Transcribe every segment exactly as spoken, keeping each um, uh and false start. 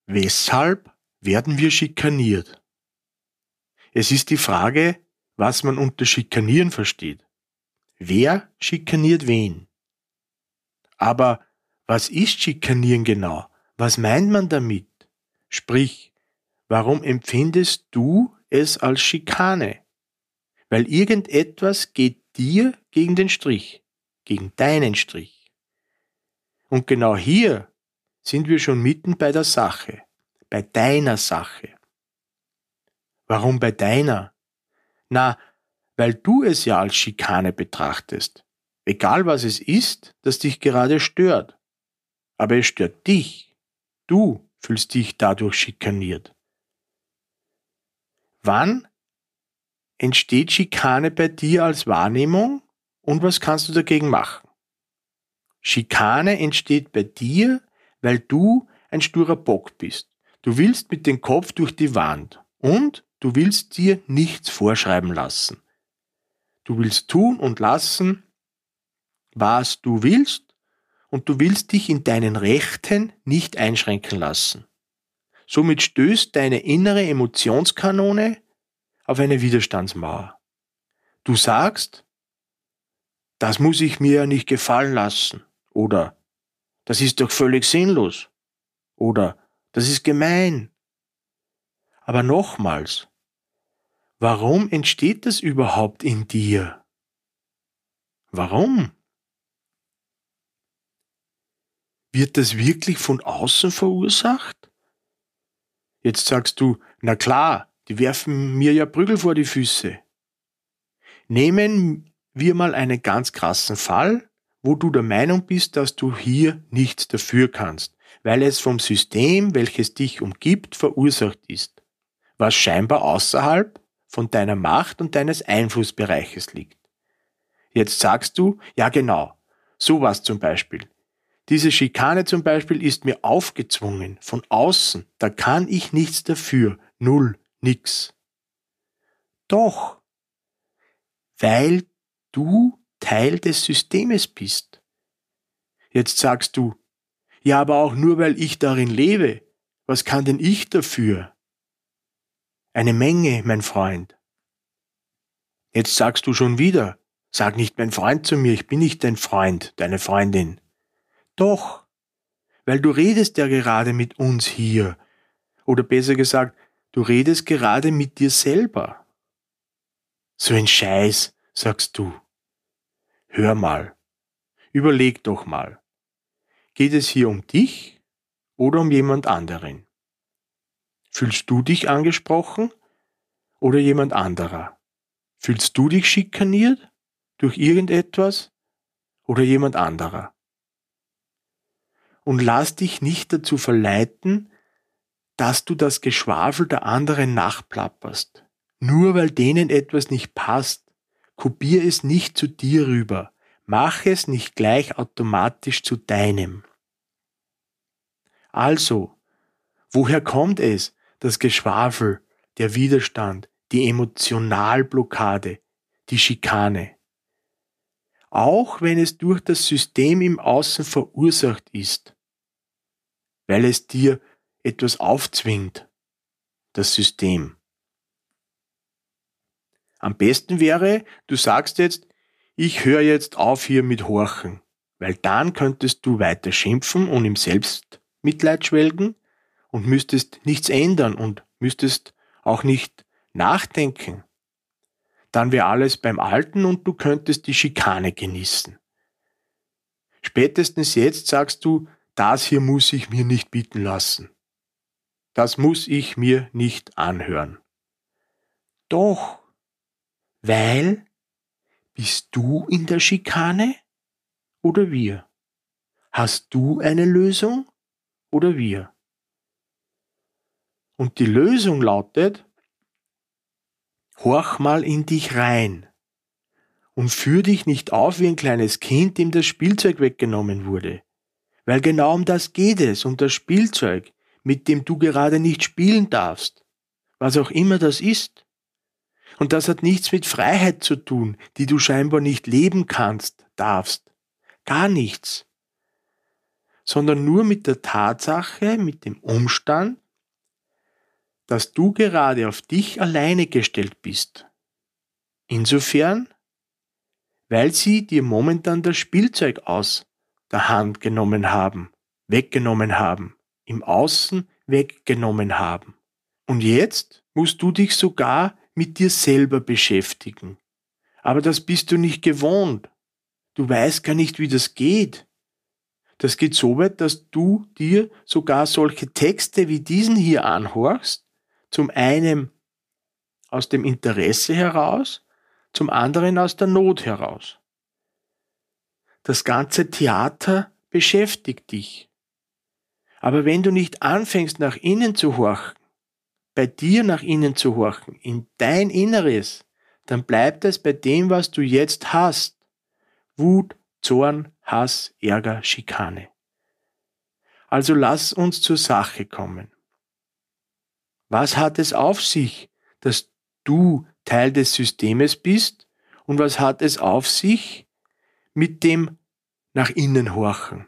Weshalb werden wir schikaniert? Es ist die Frage, was man unter Schikanieren versteht. Wer schikaniert wen? Aber was ist Schikanieren genau? Was meint man damit? Sprich, warum empfindest du es als Schikane? Weil irgendetwas geht dir gegen den Strich, gegen deinen Strich. Und genau hier sind wir schon mitten bei der Sache, bei deiner Sache. Warum bei deiner? Na, weil du es ja als Schikane betrachtest. Egal was es ist, das dich gerade stört. Aber es stört dich. Du fühlst dich dadurch schikaniert. Wann entsteht Schikane bei dir als Wahrnehmung und was kannst du dagegen machen? Schikane entsteht bei dir, weil du ein sturer Bock bist. Du willst mit dem Kopf durch die Wand und du willst dir nichts vorschreiben lassen. Du willst tun und lassen, was du willst und du willst dich in deinen Rechten nicht einschränken lassen. Somit stößt deine innere Emotionskanone auf eine Widerstandsmauer. Du sagst, das muss ich mir ja nicht gefallen lassen oder das ist doch völlig sinnlos oder das ist gemein. Aber nochmals, warum entsteht das überhaupt in dir? Warum? Wird das wirklich von außen verursacht? Jetzt sagst du, na klar, die werfen mir ja Prügel vor die Füße. Nehmen wir mal einen ganz krassen Fall, wo du der Meinung bist, dass du hier nichts dafür kannst, weil es vom System, welches dich umgibt, verursacht ist, was scheinbar außerhalb von deiner Macht und deines Einflussbereiches liegt. Jetzt sagst du, ja genau, sowas zum Beispiel. Diese Schikane zum Beispiel ist mir aufgezwungen, von außen, da kann ich nichts dafür, null, nix. Doch, weil du Teil des Systems bist. Jetzt sagst du, ja, aber auch nur, weil ich darin lebe. Was kann denn ich dafür? Eine Menge, mein Freund. Jetzt sagst du schon wieder, sag nicht mein Freund zu mir, ich bin nicht dein Freund, deine Freundin. Doch, weil du redest ja gerade mit uns hier. Oder besser gesagt, du redest gerade mit dir selber. So ein Scheiß, sagst du. Hör mal, überleg doch mal. Geht es hier um dich oder um jemand anderen? Fühlst du dich angesprochen oder jemand anderer? Fühlst du dich schikaniert durch irgendetwas oder jemand anderer? Und lass dich nicht dazu verleiten, dass du das Geschwafel der anderen nachplapperst. Nur weil denen etwas nicht passt, kopier es nicht zu dir rüber. Mach es nicht gleich automatisch zu deinem. Also, woher kommt es, das Geschwafel, der Widerstand, die Emotionalblockade, die Schikane? Auch wenn es durch das System im Außen verursacht ist, weil es dir etwas aufzwingt, das System. Am besten wäre, du sagst jetzt, ich höre jetzt auf hier mit Horchen, weil dann könntest du weiter schimpfen und im Selbstmitleid schwelgen und müsstest nichts ändern und müsstest auch nicht nachdenken. Dann wäre alles beim Alten und du könntest die Schikane genießen. Spätestens jetzt sagst du, das hier muss ich mir nicht bieten lassen. Das muss ich mir nicht anhören. Doch, weil, bist du in der Schikane oder wir? Hast du eine Lösung oder wir? Und die Lösung lautet, horch mal in dich rein und führ dich nicht auf wie ein kleines Kind, dem das Spielzeug weggenommen wurde. Weil genau um das geht es, um das Spielzeug, mit dem du gerade nicht spielen darfst, was auch immer das ist. Und das hat nichts mit Freiheit zu tun, die du scheinbar nicht leben kannst, darfst. Gar nichts. sondern nur mit der Tatsache, mit dem Umstand, dass du gerade auf dich alleine gestellt bist. Insofern, weil sie dir momentan das Spielzeug aus der Hand genommen haben, weggenommen haben, im Außen weggenommen haben. Und jetzt musst du dich sogar mit dir selber beschäftigen. Aber das bist du nicht gewohnt. Du weißt gar nicht, wie das geht. Das geht so weit, dass du dir sogar solche Texte wie diesen hier anhörst, zum einen aus dem Interesse heraus, zum anderen aus der Not heraus. Das ganze Theater beschäftigt dich. Aber wenn du nicht anfängst, nach innen zu horchen, bei dir nach innen zu horchen, in dein Inneres, dann bleibt es bei dem, was du jetzt hast. Wut, Zorn, Hass, Ärger, Schikane. Also lass uns zur Sache kommen. Was hat es auf sich, dass du Teil des Systems bist, und was hat es auf sich mit dem nach innen horchen?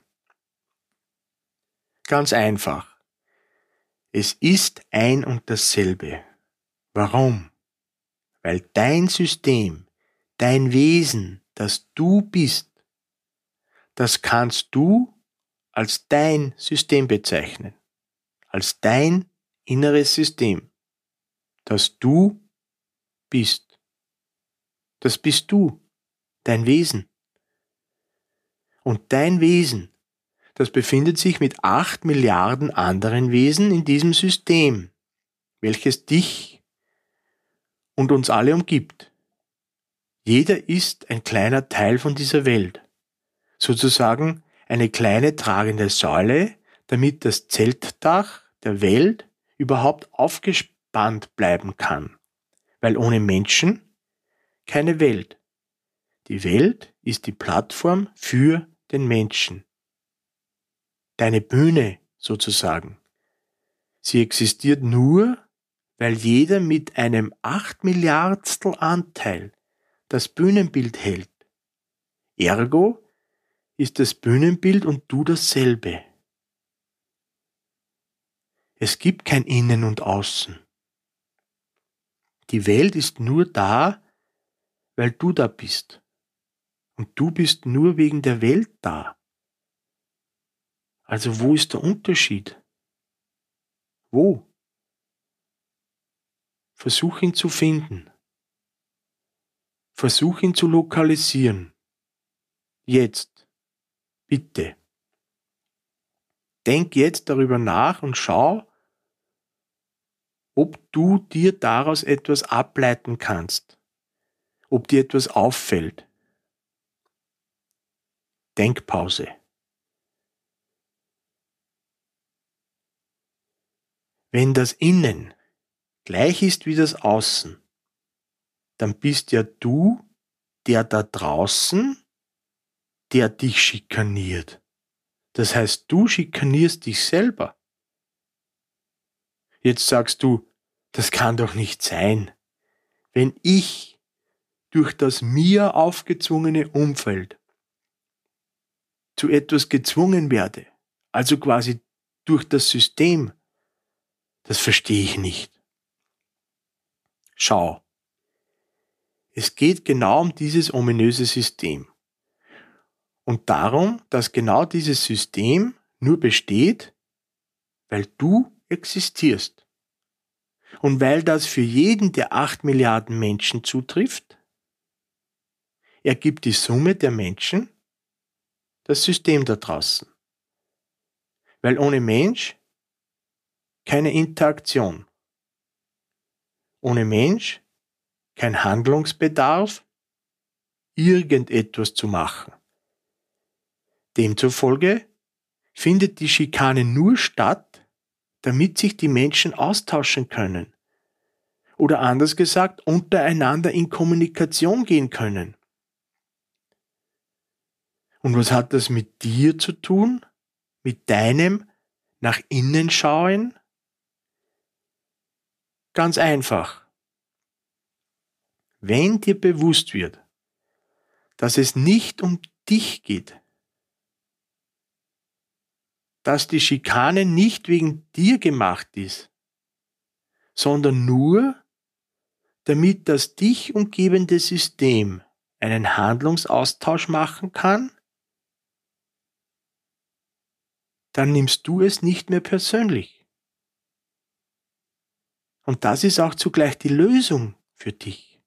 Ganz einfach. Es ist ein und dasselbe. Warum? Weil dein System, dein Wesen, das du bist, das kannst du als dein System bezeichnen. Als dein inneres System, das du bist. Das bist du, dein Wesen. Und dein Wesen, das befindet sich mit acht Milliarden anderen Wesen in diesem System, welches dich und uns alle umgibt. Jeder ist ein kleiner Teil von dieser Welt, sozusagen eine kleine tragende Säule, damit das Zeltdach der Welt überhaupt aufgespannt bleiben kann, weil ohne Menschen keine Welt. Die Welt ist die Plattform für den Menschen. Deine Bühne sozusagen. Sie existiert nur, weil jeder mit einem acht Milliardstel Anteil das Bühnenbild hält. Ergo ist das Bühnenbild und du dasselbe. Es gibt kein Innen und Außen. Die Welt ist nur da, weil du da bist. Und du bist nur wegen der Welt da. Also wo ist der Unterschied? Wo? Versuch ihn zu finden. Versuch ihn zu lokalisieren. Jetzt. Bitte. Denk jetzt darüber nach und schau, ob du dir daraus etwas ableiten kannst. Ob dir etwas auffällt. Denkpause. Wenn das Innen gleich ist wie das Außen, dann bist ja du der da draußen, der dich schikaniert. Das heißt, du schikanierst dich selber. Jetzt sagst du, das kann doch nicht sein. Wenn ich durch das mir aufgezwungene Umfeld zu etwas gezwungen werde, also quasi durch das System, das verstehe ich nicht. Schau, es geht genau um dieses ominöse System. Und darum, dass genau dieses System nur besteht, weil du existierst. Und weil das für jeden der acht Milliarden Menschen zutrifft, ergibt die Summe der Menschen das System da draußen. Weil ohne Mensch keine Interaktion. Ohne Mensch kein Handlungsbedarf, irgendetwas zu machen. Demzufolge findet die Schikane nur statt, damit sich die Menschen austauschen können. Oder anders gesagt, untereinander in Kommunikation gehen können. Und was hat das mit dir zu tun? Mit deinem nach innen schauen? Ganz einfach. Wenn dir bewusst wird, dass es nicht um dich geht, dass die Schikane nicht wegen dir gemacht ist, sondern nur, damit das dich umgebende System einen Handlungsaustausch machen kann, dann nimmst du es nicht mehr persönlich. Und das ist auch zugleich die Lösung für dich.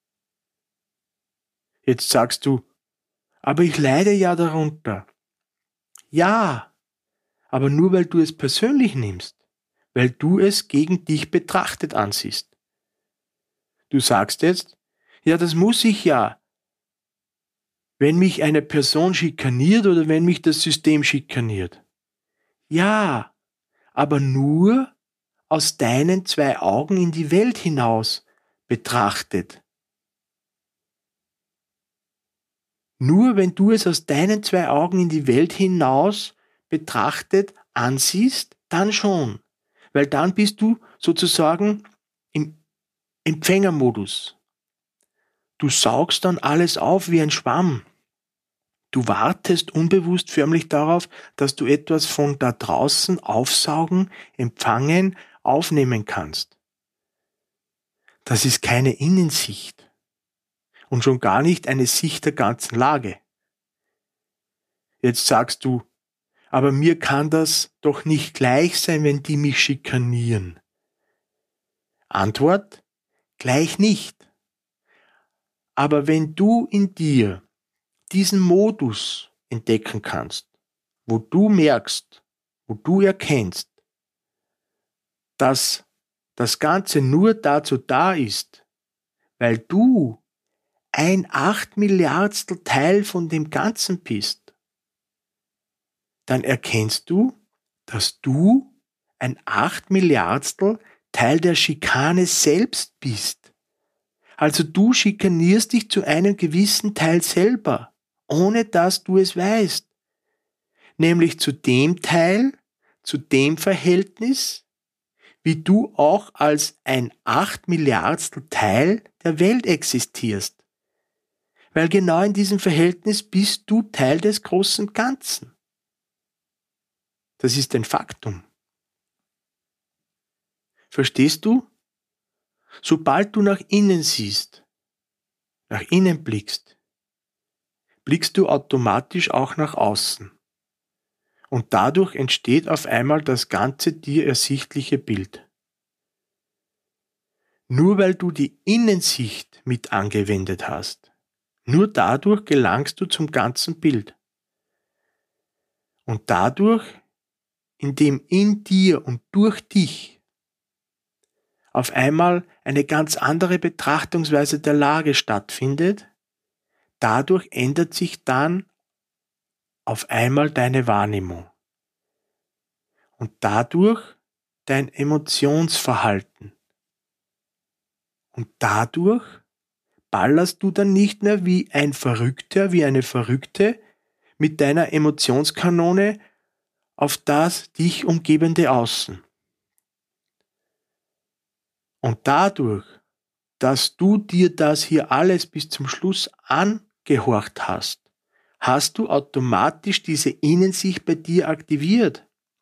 Jetzt sagst du, aber ich leide ja darunter. Ja, aber nur weil du es persönlich nimmst, weil du es gegen dich betrachtet ansiehst. Du sagst jetzt, ja, das muss ich ja, wenn mich eine Person schikaniert oder wenn mich das System schikaniert. Ja, aber nur aus deinen zwei Augen in die Welt hinaus betrachtet. Nur wenn du es aus deinen zwei Augen in die Welt hinaus betrachtet ansiehst, dann schon. Weil dann bist du sozusagen im Empfängermodus. Du saugst dann alles auf wie ein Schwamm. Du wartest unbewusst förmlich darauf, dass du etwas von da draußen aufsaugen, empfangen, aufnehmen kannst. Das ist keine Innensicht und schon gar nicht eine Sicht der ganzen Lage. Jetzt sagst du, aber mir kann das doch nicht gleich sein, wenn die mich schikanieren. Antwort, gleich nicht. Aber wenn du in dir diesen Modus entdecken kannst, wo du merkst, wo du erkennst, dass das Ganze nur dazu da ist, weil du ein acht Milliardstel Teil von dem Ganzen bist, dann erkennst du, dass du ein acht Milliardstel Teil der Schikane selbst bist. Also du schikanierst dich zu einem gewissen Teil selber, ohne dass du es weißt. Nämlich zu dem Teil, zu dem Verhältnis, wie du auch als ein acht Milliardstel Teil der Welt existierst. Weil genau in diesem Verhältnis bist du Teil des großen Ganzen. Das ist ein Faktum. Verstehst du? Sobald du nach innen siehst, nach innen blickst, blickst du automatisch auch nach außen. Und dadurch entsteht auf einmal das ganze dir ersichtliche Bild. Nur weil du die Innensicht mit angewendet hast, nur dadurch gelangst du zum ganzen Bild. Und dadurch, indem in dir und durch dich auf einmal eine ganz andere Betrachtungsweise der Lage stattfindet, dadurch ändert sich dann auf einmal deine Wahrnehmung und dadurch dein Emotionsverhalten. Und dadurch ballerst du dann nicht mehr wie ein Verrückter, wie eine Verrückte mit deiner Emotionskanone auf das dich umgebende Außen. Und dadurch, dass du dir das hier alles bis zum Schluss angehorcht hast, hast du automatisch diese Innensicht bei dir aktiviert.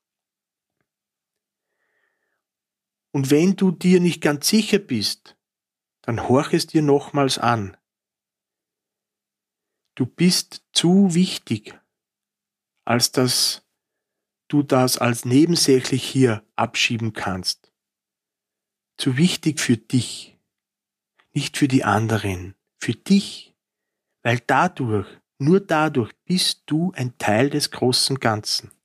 Und wenn du dir nicht ganz sicher bist, dann horch es dir nochmals an. Du bist zu wichtig, als dass du das als nebensächlich hier abschieben kannst. Zu wichtig für dich, nicht für die anderen, für dich, weil dadurch, nur dadurch bist du ein Teil des großen Ganzen.